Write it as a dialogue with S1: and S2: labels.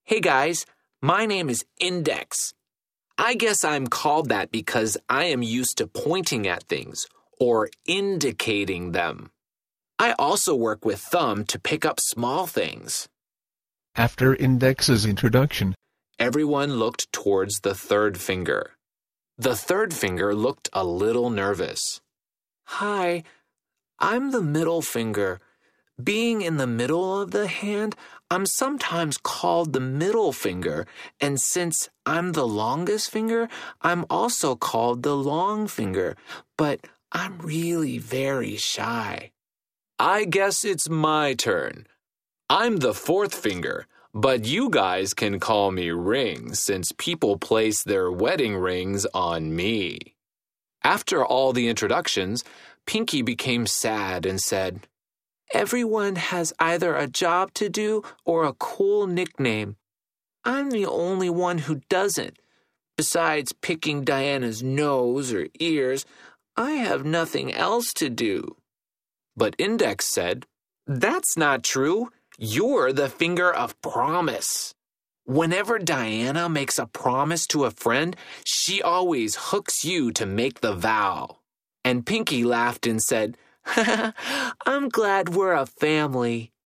S1: Hey guys, my name is Index. I guess I'm called that because I am used to pointing at things or indicating them. I also work with thumb to pick up small things.
S2: After Index's introduction,
S1: Everyone looked towards the third finger. The third finger looked a little nervous. Hi, I'm the middle finger. Being in the middle of the hand, I'm sometimes called the middle finger, and since I'm the longest finger, I'm also called the long finger, but I'm really very shy. I guess it's my turn. I'm the fourth finger, but you guys can call me Ring since people place their wedding rings on me. After all the introductions, Pinky became sad and said, Everyone has either a job to do or a cool nickname. I'm the only one who doesn't. Besides picking Diana's nose or ears, I have nothing else to do. But Index said, That's not true. You're the finger of promise. Whenever Diana makes a promise to a friend, she always hooks you to make the vow. And Pinky laughed and said, I'm glad we're a family.